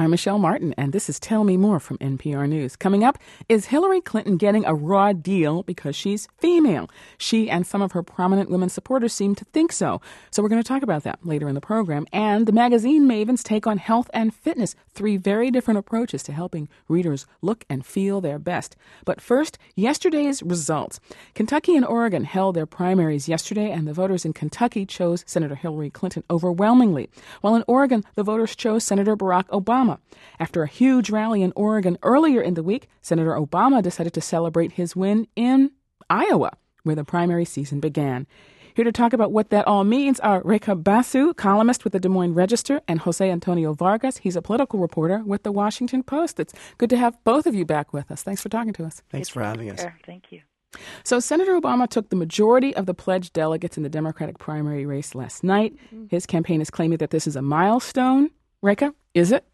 I'm Michelle Martin, and this is Tell Me More from NPR News. Coming up, is Hillary Clinton getting a raw deal because she's female? She and some of her prominent women supporters seem to think so. So we're going to talk about that later in the program. And the magazine mavens take on health and fitness, 3 very different approaches to helping readers look and feel their best. But first, yesterday's results. Kentucky and Oregon held their primaries yesterday, and the voters in Kentucky chose Senator Hillary Clinton overwhelmingly, while in Oregon, the voters chose Senator Barack Obama. After a huge rally in Oregon earlier in the week, Senator Obama decided to celebrate his win in Iowa, where the primary season began. Here to talk about what that all means are Rekha Basu, columnist with the Des Moines Register, and Jose Antonio Vargas. He's a political reporter with the Washington Post. It's good to have both of you back with us. Thanks for talking to us. Thanks for having us. Thank you. So Senator Obama took the majority of the pledged delegates in the Democratic primary race last night. His campaign is claiming that this is a milestone. Rekha, is it?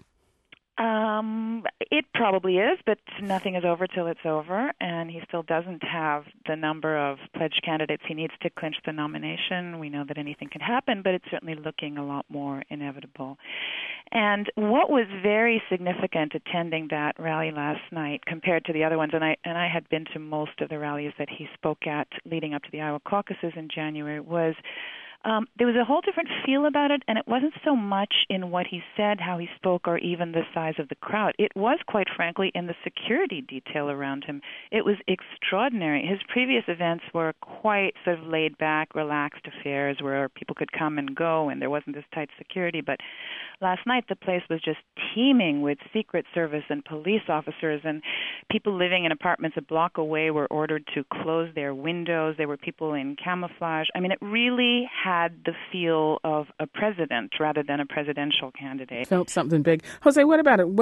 It probably is, but nothing is over till it's over, and he still doesn't have the number of pledged candidates he needs to clinch the nomination. We know that anything can happen, but it's certainly looking a lot more inevitable. And what was very significant attending that rally last night compared to the other ones, and I had been to most of the rallies that he spoke at leading up to the Iowa caucuses in January, was there was a whole different feel about it, and it wasn't so much in what he said, how he spoke, or even the size of the crowd. It was, quite frankly, in the security detail around him. It was extraordinary. His previous events were quite sort of laid-back, relaxed affairs where people could come and go, and there wasn't this tight security. But last night, the place was just teeming with Secret Service and police officers, and people living in apartments a block away were ordered to close their windows. There were people in camouflage. I mean, it really had the feel of a president rather than a presidential candidate. Felt something big. Jose, what about it?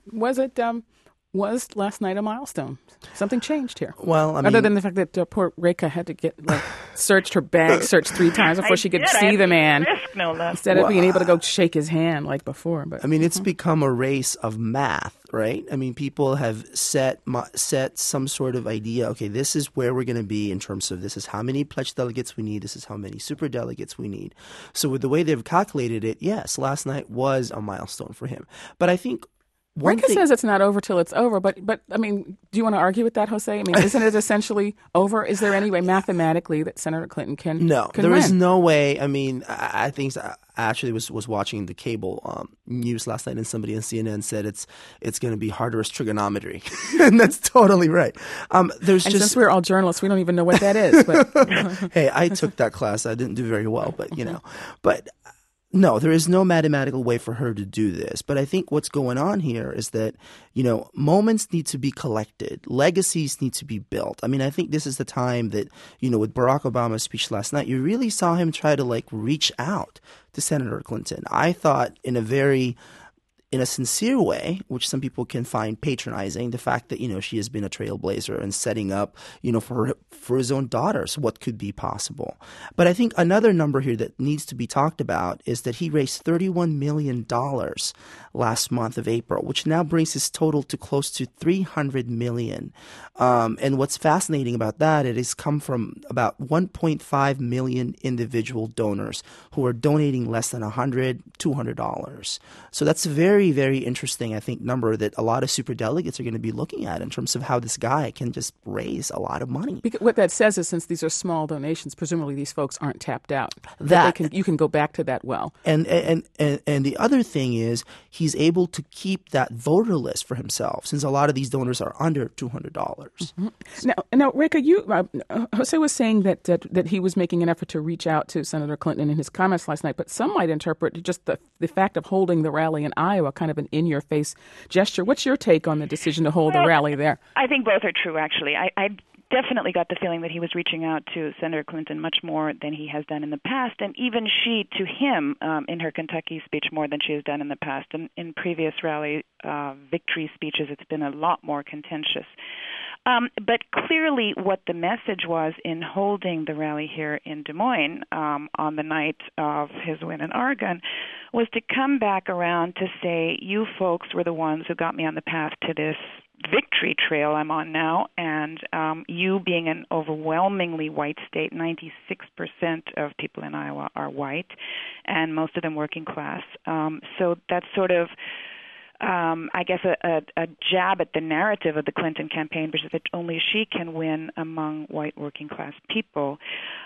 Was last night a milestone? Something changed here? Well, I mean, other than the fact that poor Rekha had to get searched her bag, searched 3 times before she could see the man, risk, no less. instead of being able to go shake his hand like before. But I mean, it's become a race of math, right? I mean, people have set some sort of idea. Okay, this is where we're going to be in terms of this is how many pledged delegates we need. This is how many super delegates we need. So with the way they've calculated it, yes, last night was a milestone for him. But I think Rekha says it's not over till it's over, but I mean, do you want to argue with that, Jose? I mean, isn't it essentially over? Is there any way mathematically that Senator Clinton can there win? is no way. I mean, I think I actually was watching the cable news last night, and somebody on CNN said it's going to be harder as trigonometry, and that's totally right. Since we're all journalists, we don't even know what that is. But hey, I took that class. I didn't do very well, but but. No, there is no mathematical way for her to do this. But I think what's going on here is that, moments need to be collected. Legacies need to be built. I mean, I think this is the time that, with Barack Obama's speech last night, you really saw him try to reach out to Senator Clinton. I thought in a sincere way, which some people can find patronizing, the fact that, she has been a trailblazer and setting up, for his own daughters what could be possible. But I think another number here that needs to be talked about is that he raised $31 million last month of April, which now brings his total to close to $300 million. And what's fascinating about that, it has come from about 1.5 million individual donors who are donating less than $100, $200. So that's a very, very interesting, I think, number that a lot of superdelegates are going to be looking at in terms of how this guy can just raise a lot of money. Because what that says is, since these are small donations, presumably these folks aren't tapped out. You can go back to that well. And the other thing is he's able to keep that voter list for himself, since a lot of these donors are under $200. Mm-hmm. Now, Rekha, Jose was saying that he was making an effort to reach out to Senator Clinton in his comments last night, but some might interpret just the fact of holding the rally in Iowa kind of an in-your-face gesture. What's your take on the decision to hold the rally there? I think both are true, actually. I definitely got the feeling that he was reaching out to Senator Clinton much more than he has done in the past, and even she to him in her Kentucky speech more than she has done in the past. And in previous rally victory speeches, it's been a lot more contentious. But clearly what the message was in holding the rally here in Des Moines on the night of his win in Oregon was to come back around to say, you folks were the ones who got me on the path to this victory trail I'm on now, and you being an overwhelmingly white state, 96% of people in Iowa are white, and most of them working class. So that's sort of I guess, a jab at the narrative of the Clinton campaign, which is that only she can win among white working class people.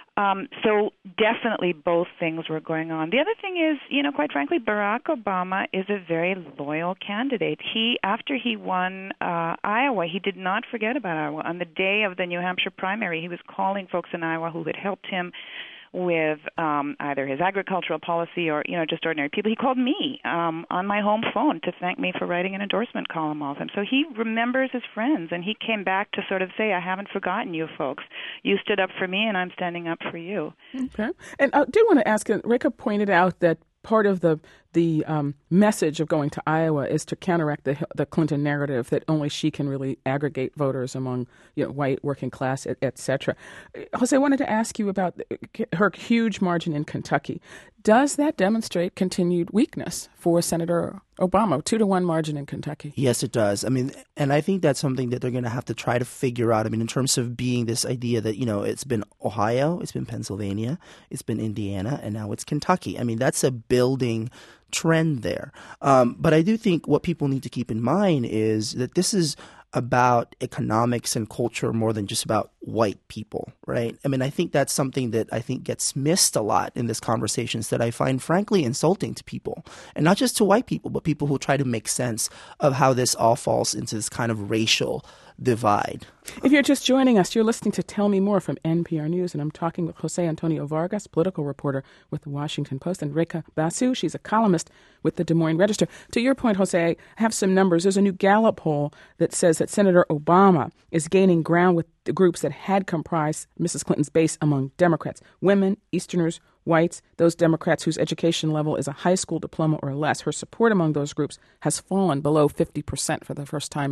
So definitely both things were going on. The other thing is, quite frankly, Barack Obama is a very loyal candidate. After he won Iowa, he did not forget about Iowa. On the day of the New Hampshire primary, he was calling folks in Iowa who had helped him with either his agricultural policy or, just ordinary people. He called me on my home phone to thank me for writing an endorsement column of him. So he remembers his friends, and he came back to sort of say, I haven't forgotten you folks. You stood up for me, and I'm standing up for you. Okay. And I do want to ask, Reka pointed out that part of the message of going to Iowa is to counteract the Clinton narrative that only she can really aggregate voters among white, working class, et cetera. Jose, I wanted to ask you about her huge margin in Kentucky. Does that demonstrate continued weakness for Senator Obama, 2-1 margin in Kentucky? Yes, it does. I mean, and I think that's something that they're going to have to try to figure out. I mean, in terms of being this idea that, it's been Ohio, it's been Pennsylvania, it's been Indiana, and now it's Kentucky. I mean, that's a building trend there. But I do think what people need to keep in mind is that this is about economics and culture more than just about white people, right? I mean, I think that's something that I think gets missed a lot in this conversations that I find frankly insulting to people, and not just to white people, but people who try to make sense of how this all falls into this kind of racial divide. If you're just joining us, you're listening to Tell Me More from NPR News, and I'm talking with Jose Antonio Vargas, political reporter with the Washington Post, and Reka Basu. She's a columnist with the Des Moines Register. To your point, Jose, I have some numbers. There's a new Gallup poll that says that Senator Obama is gaining ground with the groups that had comprised Mrs. Clinton's base among Democrats: women, Easterners, whites, those Democrats whose education level is a high school diploma or less. Her support among those groups has fallen below 50% for the first time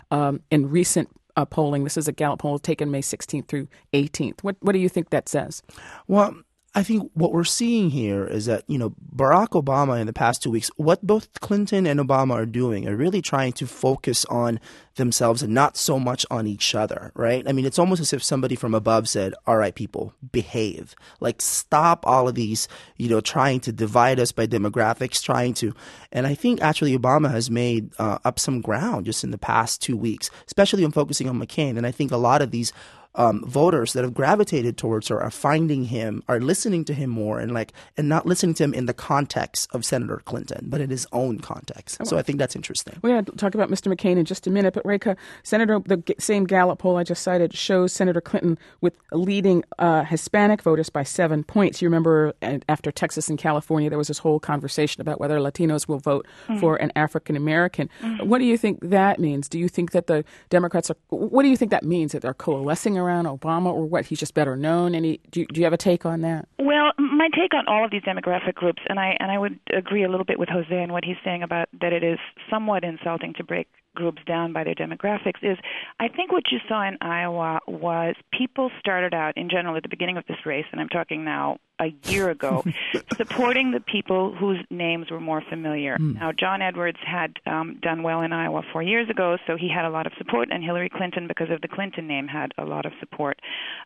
in recent polling. This is a Gallup poll taken May 16th through 18th. What do you think that says? Well, I think what we're seeing here is that, Barack Obama in the past 2 weeks, what both Clinton and Obama are doing are really trying to focus on themselves and not so much on each other, right? I mean, it's almost as if somebody from above said, all right, people, behave. Like, stop all of these, trying to divide us by demographics, and I think actually Obama has made up some ground just in the past 2 weeks, especially in focusing on McCain. And I think a lot of these voters that have gravitated towards her are finding him, are listening to him more, and not listening to him in the context of Senator Clinton, but in his own context. So I think that's interesting. We're going to talk about Mr. McCain in just a minute, but Reka, the same Gallup poll I just cited shows Senator Clinton with leading Hispanic voters by 7 points. You remember after Texas and California, there was this whole conversation about whether Latinos will vote for an African American. What do you think that means? Do you think that the Democrats what do you think that means, that they're coalescing around Obama, or what? He's just better known. Do you have a take on that? Well, my take on all of these demographic groups, and I would agree a little bit with Jose and what he's saying about that it is somewhat insulting to break groups down by their demographics, is I think what you saw in Iowa was people started out in general at the beginning of this race, and I'm talking now a year ago, supporting the people whose names were more familiar. Now, John Edwards had done well in Iowa 4 years ago, so he had a lot of support, and Hillary Clinton, because of the Clinton name, had a lot of support.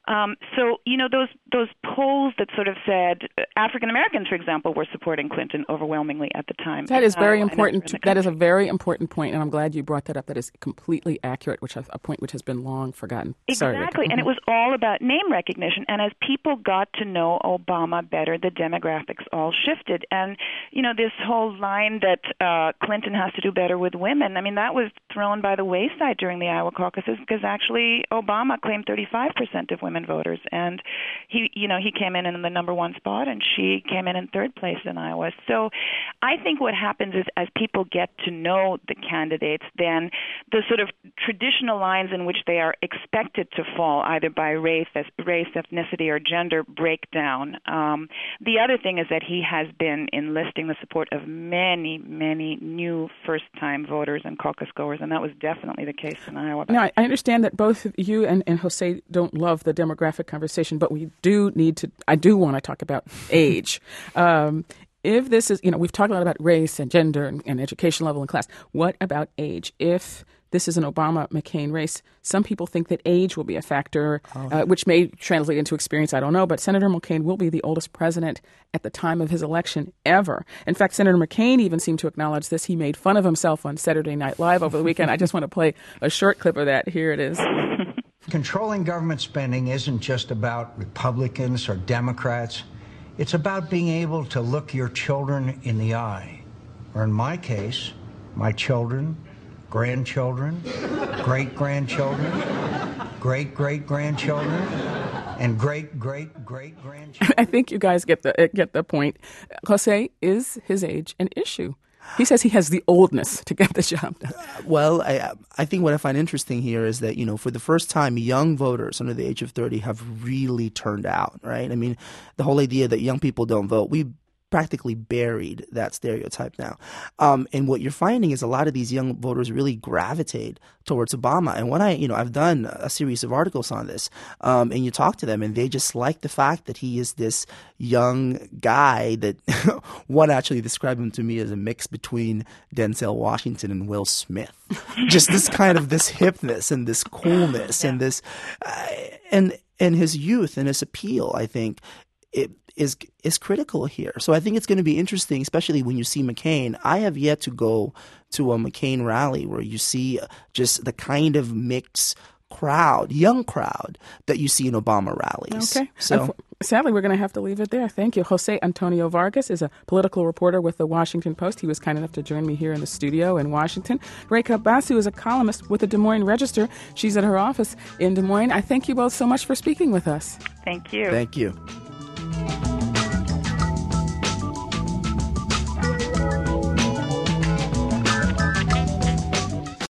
So, those polls that sort of said African Americans, for example, were supporting Clinton overwhelmingly at the time. That is very important. That is a very important point, and I'm glad you brought that up. That is completely accurate, a point which has been long forgotten. Exactly, and it was all about name recognition. And as people got to know Obama better, the demographics all shifted. And, this whole line that Clinton has to do better with women, I mean, that was thrown by the wayside during the Iowa caucuses, because actually Obama claimed 35% of women voters. And he came in the number one spot, and she came in third place in Iowa. So I think what happens is as people get to know the candidates, then the sort of traditional lines in which they are expected to fall, either by race, ethnicity, or gender, break down. The other thing is that he has been enlisting the support of many, many new first-time voters and caucus goers, and that was definitely the case in Iowa. Now, I understand that both you and Jose don't love the demographic conversation, but I do want to talk about age. if this is, we've talked a lot about race and gender and education level and class. What about age? If this is an Obama-McCain race, some people think that age will be a factor, which may translate into experience. I don't know. But Senator McCain will be the oldest president at the time of his election ever. In fact, Senator McCain even seemed to acknowledge this. He made fun of himself on Saturday Night Live over the weekend. I just want to play a short clip of that. Here it is. Controlling government spending isn't just about Republicans or Democrats. It's about being able to look your children in the eye. Or in my case, my children, grandchildren, great-grandchildren, great-great-grandchildren, and great-great-great-grandchildren. I think you guys get the point. Jose, is his age an issue? He says he has the oldness to get the job done. Well, I think what I find interesting here is that, for the first time, young voters under the age of 30 have really turned out, right? I mean, the whole idea that young people don't vote, we practically buried that stereotype now. And what you're finding is a lot of these young voters really gravitate towards Obama. And when I've done a series of articles on this, and you talk to them and they just like the fact that he is this young guy that one actually described him to me as a mix between Denzel Washington and Will Smith. Just this kind of this hipness and this coolness and this, and his youth and his appeal, I think, it is critical here. So I think it's going to be interesting, especially when you see McCain. I have yet to go to a McCain rally where you see just the kind of mixed crowd, young crowd, that you see in Obama rallies. Okay. So sadly, we're going to have to leave it there. Thank you. Jose Antonio Vargas is a political reporter with the Washington Post. He was kind enough to join me here in the studio in Washington. Rekha Basu is a columnist with the Des Moines Register. She's at her office in Des Moines. I thank you both so much for speaking with us. Thank you. Thank you.